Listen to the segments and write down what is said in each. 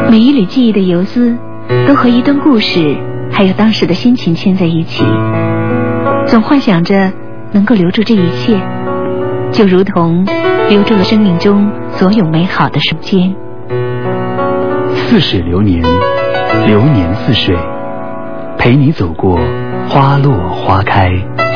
每一缕记忆的游丝都和一段故事还有当时的心情牵在一起，总幻想着能够留住这一切，就如同留住了生命中所有美好的瞬间。 似水流年，流年似水，陪你走过花落花开。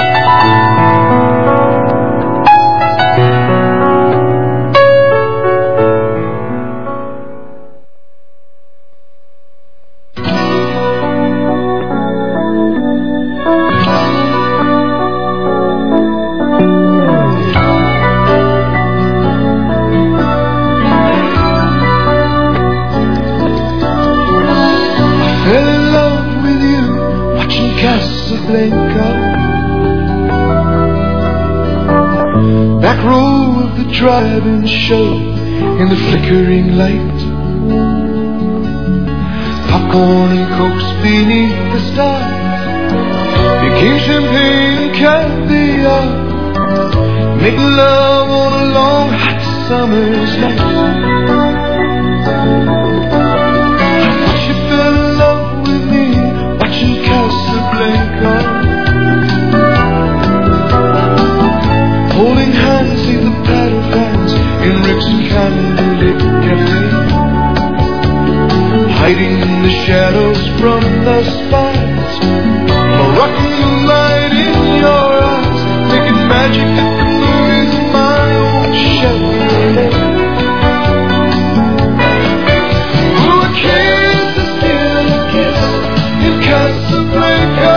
Driving show in the flickering light, popcorn and cokes beneath the stars, became champagne and caviar, make love on a long hot summer's night. I thought you fell in love with me watching Casablanca, holding hands in the paddle fans in Rick's candlelit cafe, hiding in the shadows from the spies, Moroccan light in your eyes, making magic at the movies in my own Chevrolet. Oh, a kiss is still a kiss in Casablanca,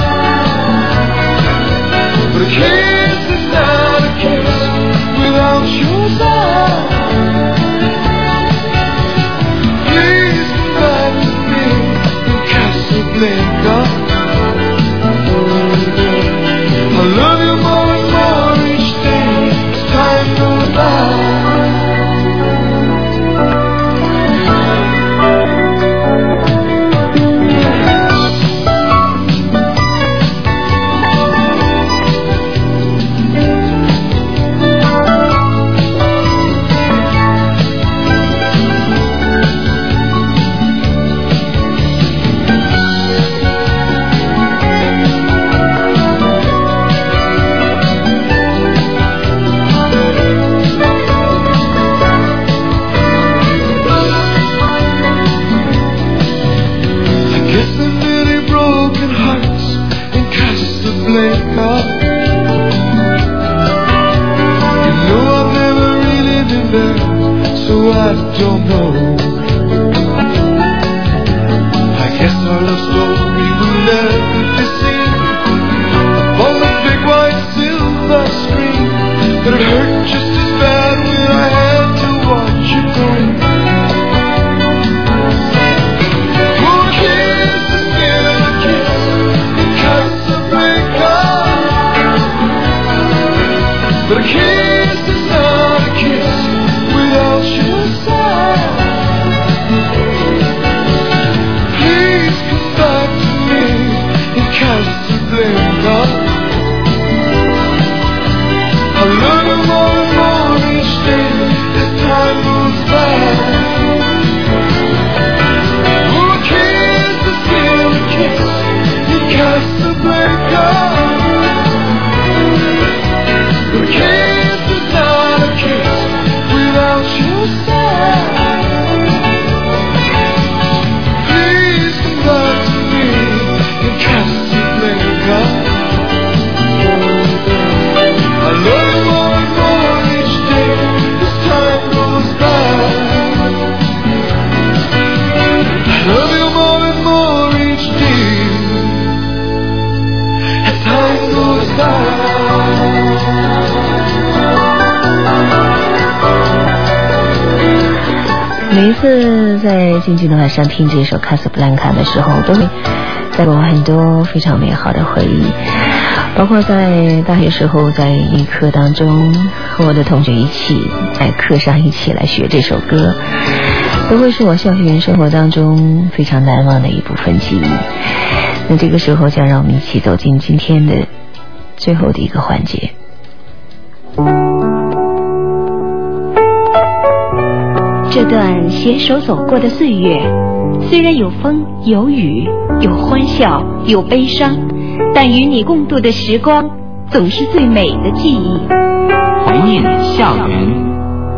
but a kiss is not a kiss without your love. Please come back to me in Casablanca. I love you more and more each day as time goes by. 每一次在静静的晚上听这首《卡萨布兰卡》的时候，都会带给我很多非常美好的回忆，包括在大学时候在一课当中和我的同学一起在课上一起来学这首歌，都会是我校园生活当中非常难忘的一部分记忆。那这个时候将让我们一起走进今天的最后的一个环节。 这段携手走过的岁月，虽然有风有雨，有欢笑有悲伤，但与你共度的时光总是最美的记忆。 怀念校园。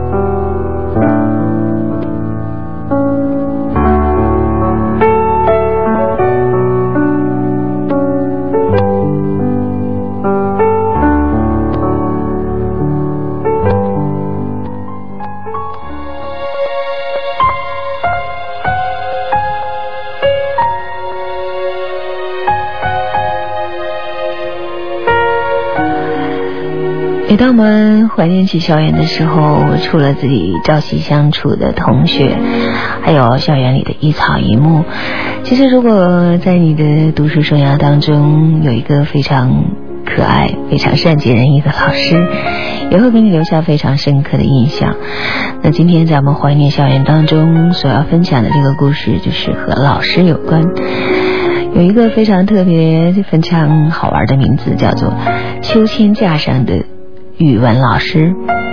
每当我们怀念起校园的时候，除了自己朝夕相处的同学，还有校园里的一草一木，其实如果在你的读书生涯当中有一个非常可爱非常善解人意的老师，也会给你留下非常深刻的印象。那今天在我们怀念校园当中所要分享的这个故事，就是和老师有关，有一个非常特别非常好玩的名字，叫做秋千架上的语文老师。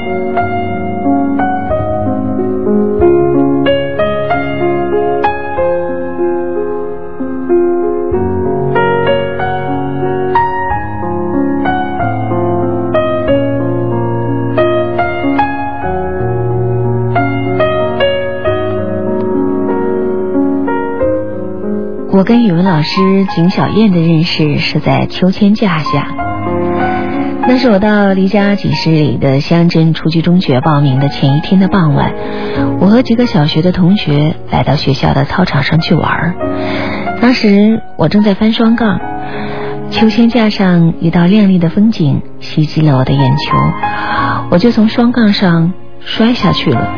我跟语文老师景小燕的认识是在秋千架下。那是我到离家几十里的乡镇初级中学报名的前一天的傍晚，我和几个小学的同学来到学校的操场上去玩。当时我正在翻双杠，秋千架上一道亮丽的风景袭击了我的眼球，我就从双杠上摔下去了。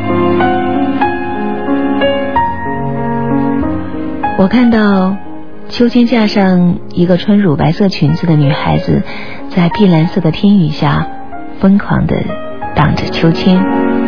我看到秋千架上一个穿乳白色裙子的女孩子在碧蓝色的天雨下疯狂地荡着秋千。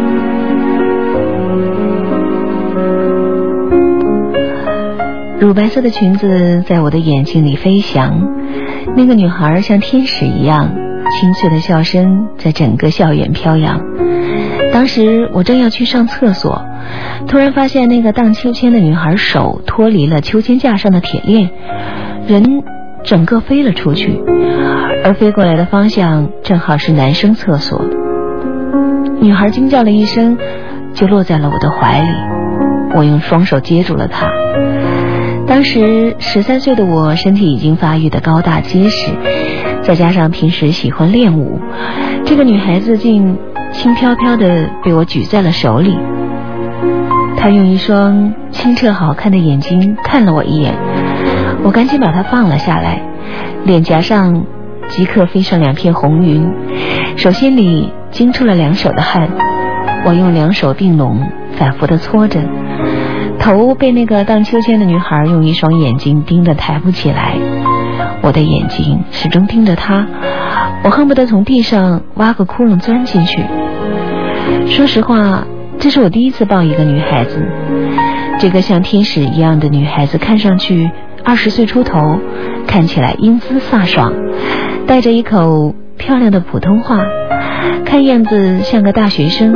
乳白色的裙子在我的眼睛里飞翔，那个女孩像天使一样，清脆的笑声在整个校园飘扬。当时我正要去上厕所，突然发现那个荡秋千的女孩手脱离了秋千架上的铁链，人整个飞了出去，而飞过来的方向正好是男生厕所。女孩惊叫了一声，就落在了我的怀里，我用双手接住了她。当时13岁的我身体已经发育得高大结实，再加上平时喜欢练舞，这个女孩子竟轻飘飘地被我举在了手里。她用一双清澈好看的眼睛看了我一眼，我赶紧把她放了下来，脸颊上即刻飞上2片红云，手心里惊出了2手的汗。我用2手并拢反复地搓着，头被那个荡秋千的女孩用一双眼睛盯得抬不起来，我的眼睛始终盯着她，我恨不得从地上挖个窟窿钻进去。说实话，这是我第一次抱一个女孩子。这个像天使一样的女孩子看上去20岁出头，看起来英姿飒爽，带着一口漂亮的普通话，看样子像个大学生。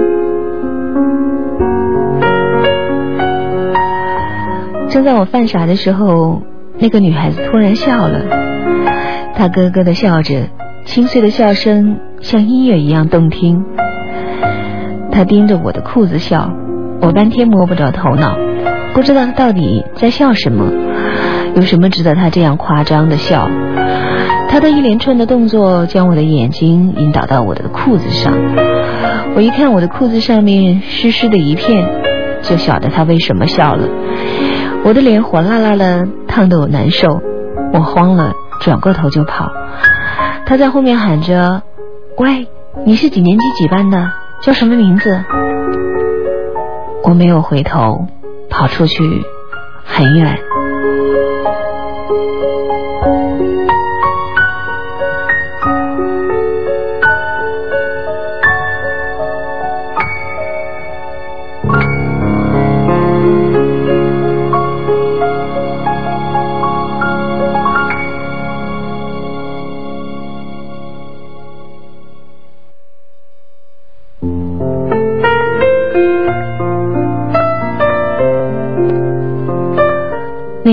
正在我犯傻的时候，那个女孩子突然笑了，她咯咯地笑着，清脆的笑声像音乐一样动听。她盯着我的裤子笑，我半天摸不着头脑，不知道她到底在笑什么，有什么值得她这样夸张的笑。她的一连串的动作将我的眼睛引导到我的裤子上，我一看我的裤子上面湿湿的一片，就晓得她为什么笑了。我的脸火辣辣的，烫得我难受，我慌了，转过头就跑。她在后面喊着：“喂，你是几年级几班的？叫什么名字？”我没有回头，跑出去很远。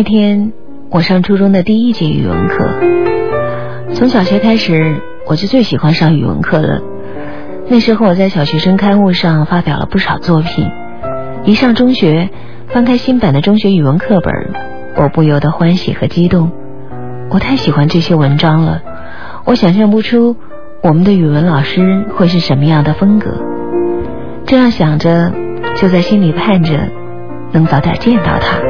那天我上初中的第一节语文课，从小学开始我就最喜欢上语文课了。那时候我在小学生刊物上发表了不少作品，一上中学翻开新版的中学语文课本，我不由得欢喜和激动。我太喜欢这些文章了，我想象不出我们的语文老师会是什么样的风格。这样想着，就在心里盼着能早点见到他。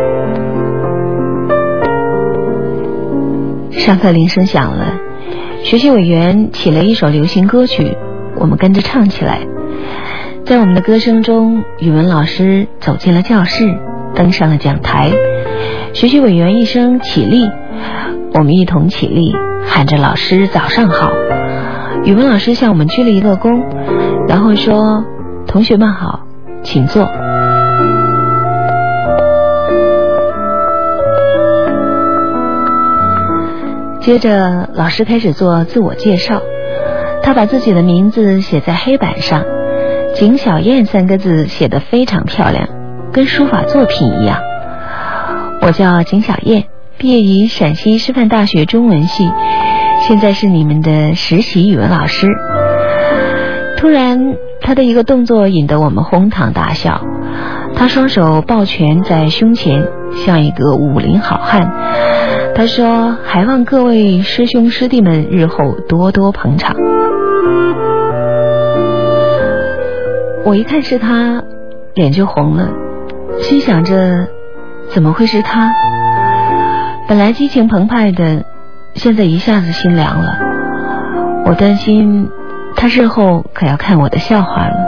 上课铃声响了，学习委员起了一首流行歌曲，我们跟着唱起来。在我们的歌声中，语文老师走进了教室，登上了讲台。学习委员一声起立，我们一同起立，喊着老师早上好。语文老师向我们鞠了一个躬，然后说：同学们好，请坐。接着老师开始做自我介绍，他把自己的名字写在黑板上，景小燕3个字写得非常漂亮，跟书法作品一样。我叫景小燕，毕业于陕西师范大学中文系，现在是你们的实习语文老师。突然他的一个动作引得我们哄堂大笑，他双手抱拳在胸前，像一个武林好汉。他说：还望各位师兄师弟们日后多多捧场。我一看是他，脸就红了，心想着怎么会是他？本来激情澎湃的，现在一下子心凉了。我担心他日后可要看我的笑话了。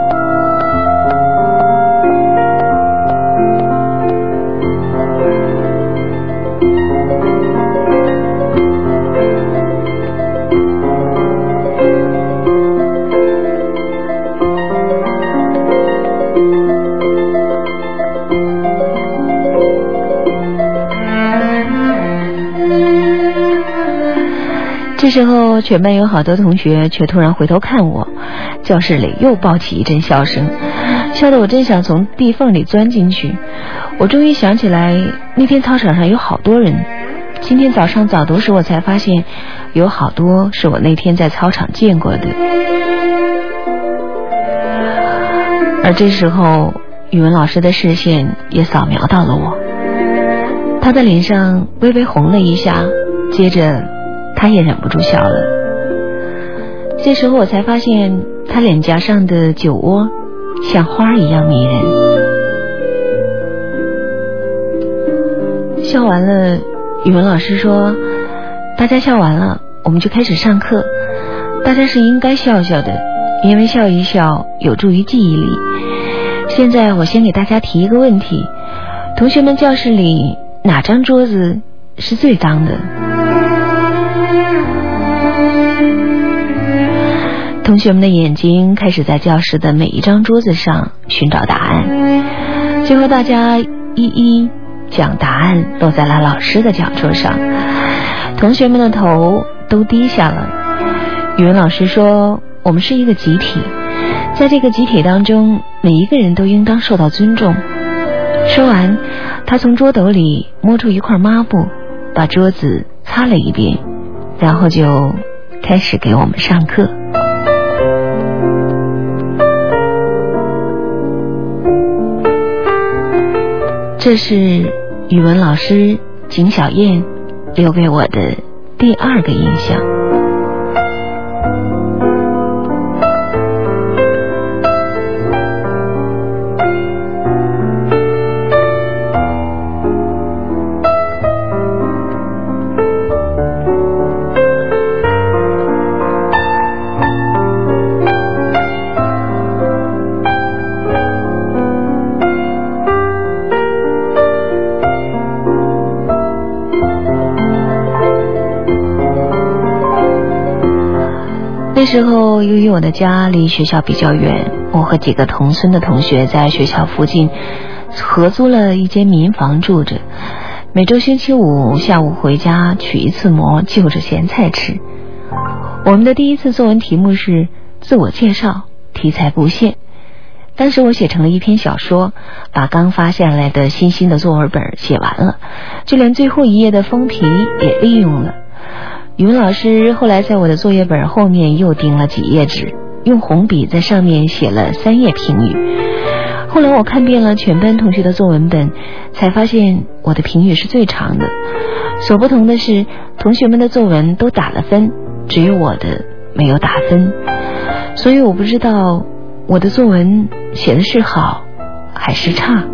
这时候全班有好多同学却突然回头看我，教室里又爆起一阵笑声，笑得我真想从地缝里钻进去。我终于想起来，那天操场上有好多人。今天早上早读时我才发现，有好多是我那天在操场见过的。而这时候语文老师的视线也扫描到了我，他的脸上微微红了一下，接着他也忍不住笑了。这时候我才发现，他脸颊上的酒窝像花一样迷人。笑完了，语文老师说：大家笑完了，我们就开始上课。大家是应该笑笑的，因为笑一笑有助于记忆力。现在我先给大家提一个问题，同学们，教室里哪张桌子是最脏的？同学们的眼睛开始在教室的每一张桌子上寻找答案，最后大家一一将答案落在了老师的讲桌上，同学们的头都低下了。语文老师说，我们是一个集体，在这个集体当中，每一个人都应当受到尊重。说完，他从桌斗里摸出一块抹布，把桌子擦了一遍，然后就开始给我们上课。这是语文老师景小燕留给我的第2个印象。那时候由于我的家离学校比较远，我和几个同村的同学在学校附近合租了一间民房住着，每周星期五下午回家取一次馍，就着咸菜吃。我们的第一次作文题目是自我介绍，题材不限。 当时我写成了一篇小说，把刚发下来的新兴的作文本写完了，就连最后一页的封皮也利用了。语文老师后来在我的作业本后面又钉了几页纸，用红笔在上面写了3页评语。后来我看遍了全班同学的作文本，才发现我的评语是最长的。所不同的是，同学们的作文都打了分，只有我的没有打分。所以我不知道我的作文写的是好还是差。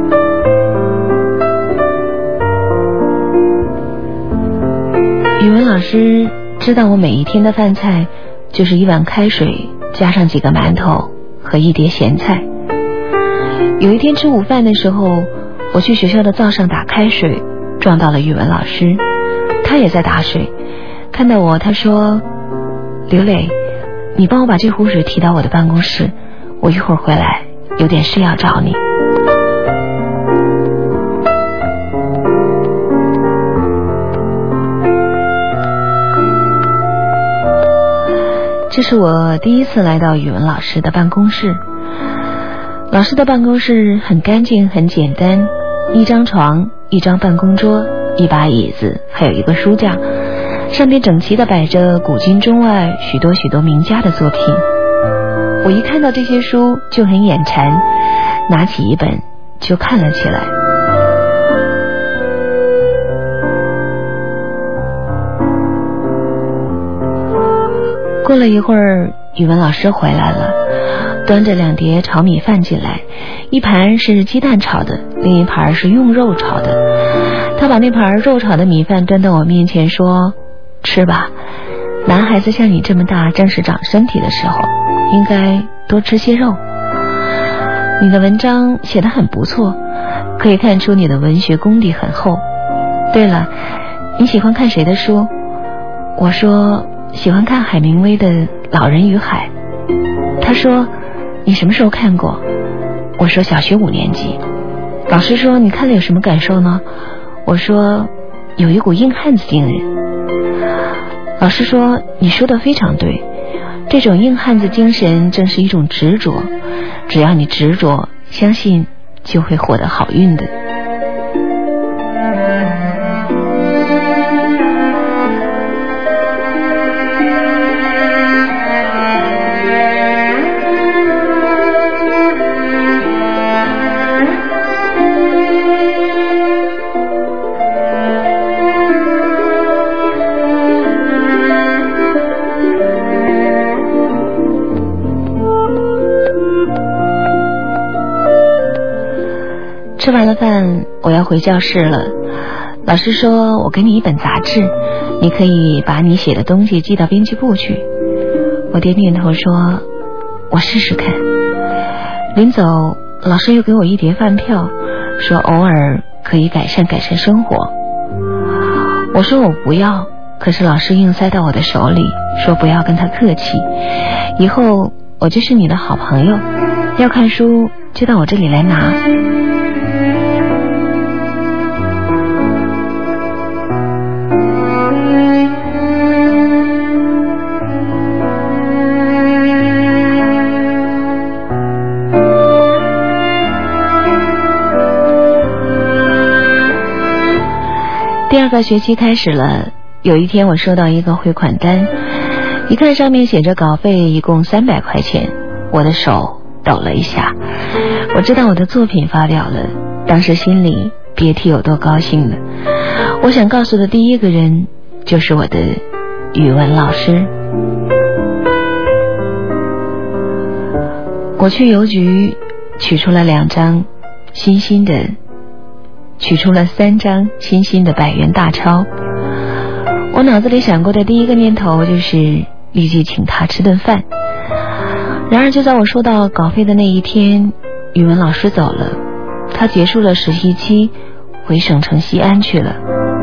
语文老师知道我每一天的饭菜就是1碗开水加上几个馒头和1碟咸菜。有一天吃午饭的时候，我去学校的灶上打开水，撞到了语文老师，他也在打水。看到我，他说：“刘磊，你帮我把这壶水提到我的办公室，我一会儿回来有点事要找你。”这是我第一次来到语文老师的办公室。老师的办公室很干净很简单，1张床，1张办公桌，1把椅子，还有一个书架，上面整齐地摆着古今中外许多名家的作品。我一看到这些书就很眼馋，拿起一本就看了起来。过了一会儿，语文老师回来了，端着2碟炒米饭进来，一盘是鸡蛋炒的，另一盘是用肉炒的。他把那盘肉炒的米饭端到我面前说：“吃吧，男孩子像你这么大正是长身体的时候，应该多吃些肉。你的文章写得很不错，可以看出你的文学功底很厚。对了，你喜欢看谁的书？”我说：“喜欢看海明威的《老人与海》。”他说：“你什么时候看过？”我说：“小学5年级。”老师说：“你看了有什么感受呢？”我说：“有一股硬汉子精神。”老师说：“你说的非常对，这种硬汉子精神正是一种执着，只要你执着，相信就会获得好运的。”吃完了饭，我要回教室了。老师说：“我给你一本杂志，你可以把你写的东西寄到编辑部去。”我点点头说：“我试试看。”临走，老师又给我1碟饭票，说偶尔可以改善生活。我说我不要，可是老师硬塞到我的手里，说不要跟他客气，以后我就是你的好朋友，要看书就到我这里来拿。第2个学期开始了，有一天我收到一个汇款单，一看上面写着稿费一共300块钱，我的手抖了一下。我知道我的作品发表了，当时心里别提有多高兴了。我想告诉的第一个人就是我的语文老师。我去邮局取出了3张新的100元大钞。我脑子里想过的第一个念头就是立即请他吃顿饭。然而就在我收到稿费的那一天，语文老师走了，他结束了实习期，回省城西安去了。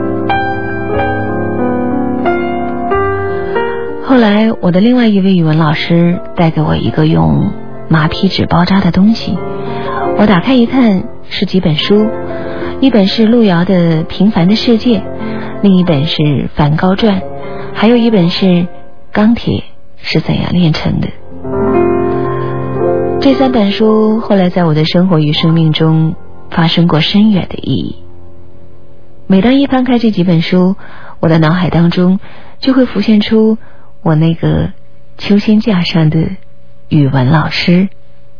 后来我的另外一位语文老师带给我一个用马皮纸包扎的东西，我打开一看，是几本书，一本是路遥的《平凡的世界》，另一本是梵高传，还有一本是《钢铁是怎样炼成的》。 这3本书后来在我的生活与生命中发生过深远的意义。每当一翻开这几本书，我的脑海当中就会浮现出我那个秋千架上的语文老师。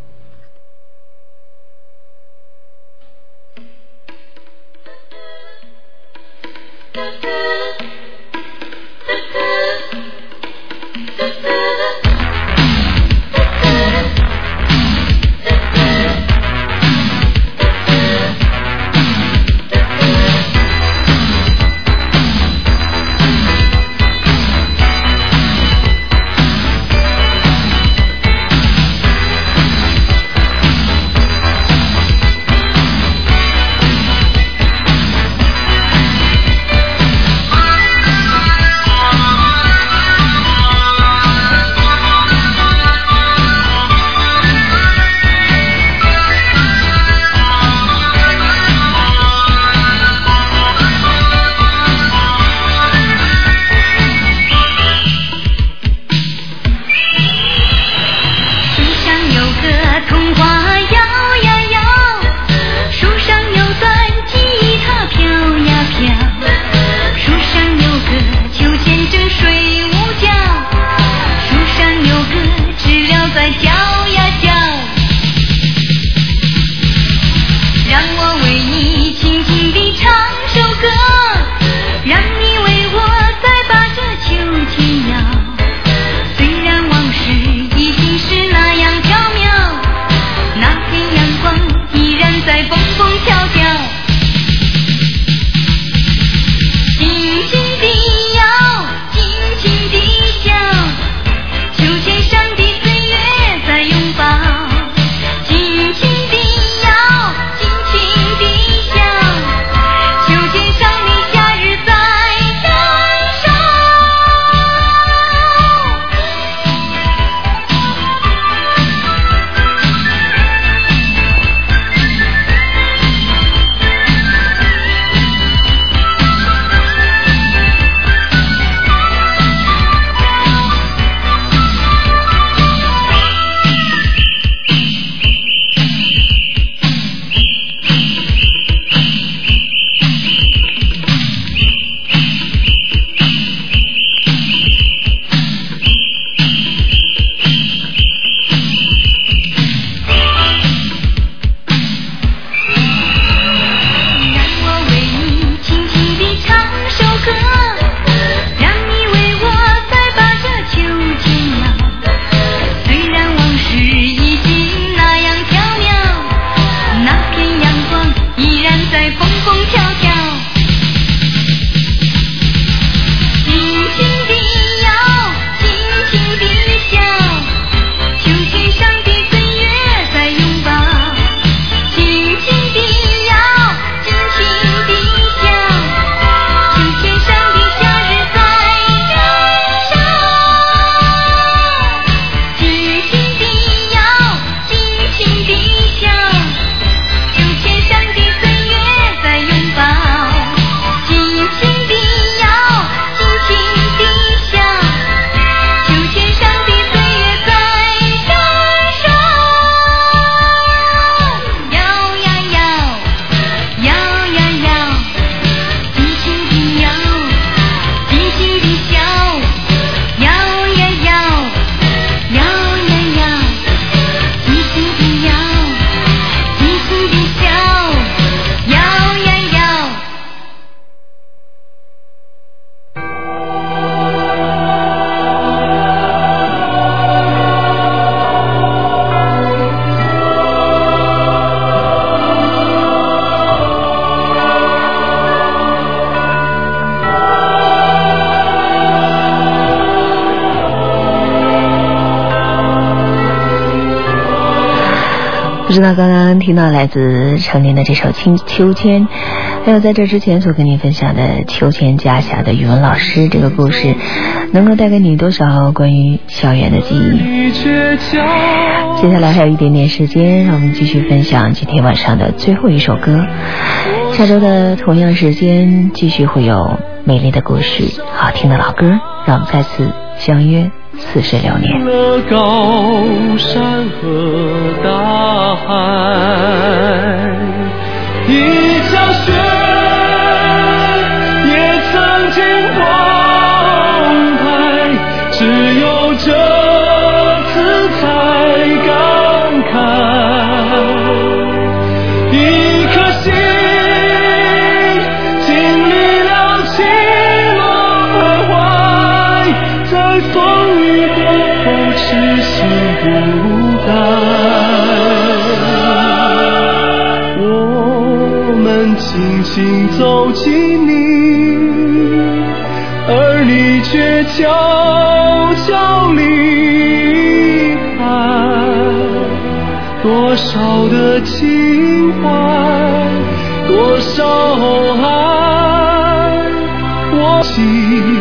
不知道刚刚听到来自陈琳的这首秋千，还有在这之前所跟您分享的秋千架下的语文老师这个故事，能够带给你多少关于校园的记忆？接下来还有一点点时间，让我们继续分享今天晚上的最后一首歌。下周的同样时间继续会有美丽的故事，好听的老歌，让我们再次相约 46年。 了高山和大海，一场雪也曾经澎湃，只有这次才感慨，一颗心经历了起落徘徊，在风雨过后痴心不改。我们轻轻走进你，而你却悄悄离开。多少的情怀，多少爱，我记